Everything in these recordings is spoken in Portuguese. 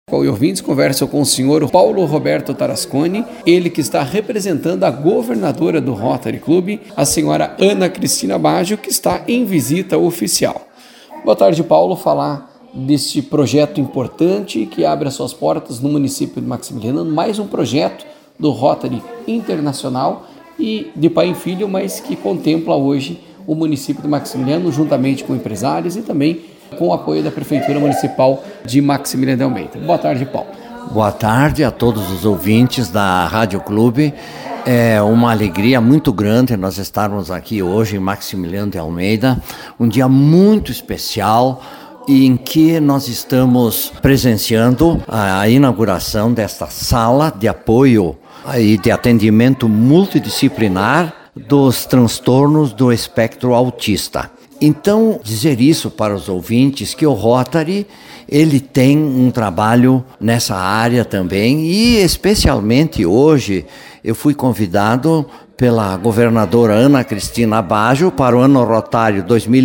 E ouvintes conversam com o senhor Paulo Roberto Tarasconi, ele que está representando a governadora do Rotary Club, a senhora Ana Cristina Baggio, que está em visita oficial. Boa tarde, Paulo. Falar deste projeto importante que abre as suas portas no município de Maximiliano, mais um projeto do Rotary Internacional e de pai e filho, mas que contempla hoje o município de Maximiliano, juntamente com empresários e também com o apoio da Prefeitura Municipal de Maximiliano de Almeida. Boa tarde, Paulo. Boa tarde a todos os ouvintes da Rádio Clube. É uma alegria muito grande nós estarmos aqui hoje em Maximiliano de Almeida, um dia muito especial em que nós estamos presenciando a inauguração desta sala de apoio e de atendimento multidisciplinar dos transtornos do espectro autista. Então, dizer isso para os ouvintes, que o Rotary, ele tem um trabalho nessa área também, e especialmente hoje eu fui convidado pela governadora Ana Cristina Baggio para o ano rotário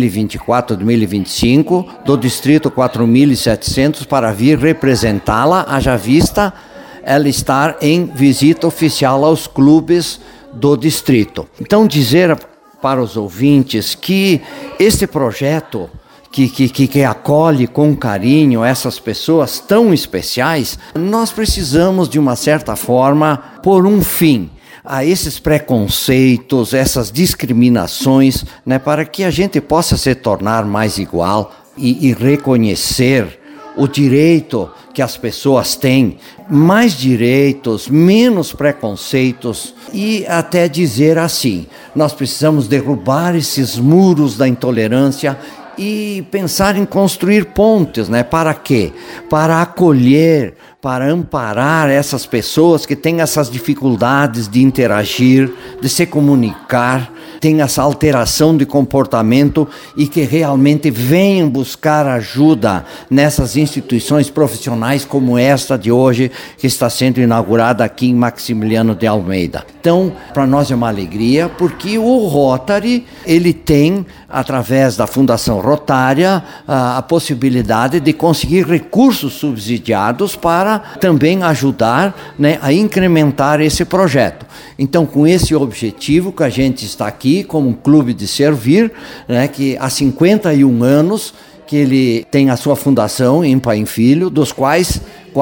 2024-2025 do Distrito 4.700 para vir representá-la, haja vista ela estar em visita oficial aos clubes do distrito. Então, dizer para os ouvintes que este projeto que acolhe com carinho essas pessoas tão especiais, nós precisamos de uma certa forma pôr um fim a esses preconceitos, essas discriminações, né, para que a gente possa se tornar mais igual e reconhecer o direito que as pessoas têm, mais direitos, menos preconceitos, e até dizer assim, nós precisamos derrubar esses muros da intolerância e pensar em construir pontes, né? Para quê? Para acolher, para amparar essas pessoas que têm essas dificuldades de interagir, de se comunicar, têm essa alteração de comportamento e que realmente venham buscar ajuda nessas instituições profissionais como esta de hoje, que está sendo inaugurada aqui em Maximiliano de Almeida. Então, para nós é uma alegria, porque o Rotary, ele tem, através da Fundação Rotária, a possibilidade de conseguir recursos subsidiados para também ajudar, né, a incrementar esse projeto. Então, com esse objetivo que a gente está aqui, como um clube de servir, né, que há 51 anos que ele tem a sua fundação em Pai e Filho, dos quais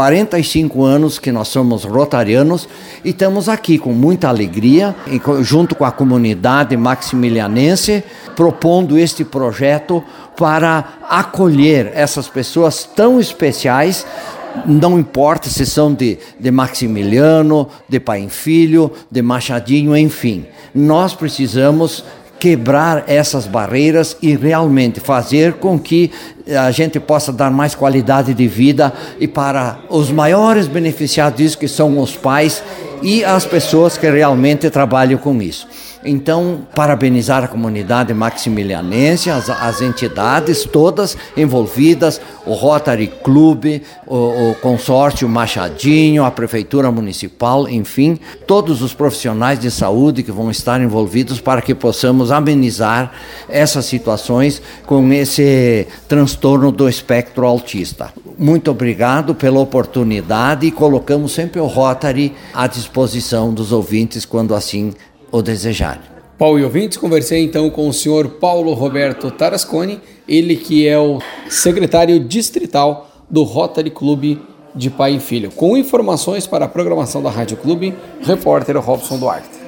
45 anos que nós somos rotarianos, e estamos aqui com muita alegria, junto com a comunidade maximilianense, propondo este projeto para acolher essas pessoas tão especiais. Não importa se são de Maximiliano, de Pai e Filho, de Machadinho, enfim. Nós precisamos quebrar essas barreiras e realmente fazer com que a gente possa dar mais qualidade de vida e para os maiores beneficiados disso, que são os pais e as pessoas que realmente trabalham com isso. Então, parabenizar a comunidade maximilianense, as entidades todas envolvidas, o Rotary Club, o consórcio Machadinho, a Prefeitura Municipal, enfim, todos os profissionais de saúde que vão estar envolvidos para que possamos amenizar essas situações com esse transtorno do espectro autista. Muito obrigado pela oportunidade e colocamos sempre o Rotary à disposição dos ouvintes quando assim o desejar. Paulo e ouvintes, conversei então com o senhor Paulo Roberto Tarasconi, ele que é o secretário distrital do Rotary Clube de Pai e Filho. Com informações para a programação da Rádio Clube, repórter Robson Duarte.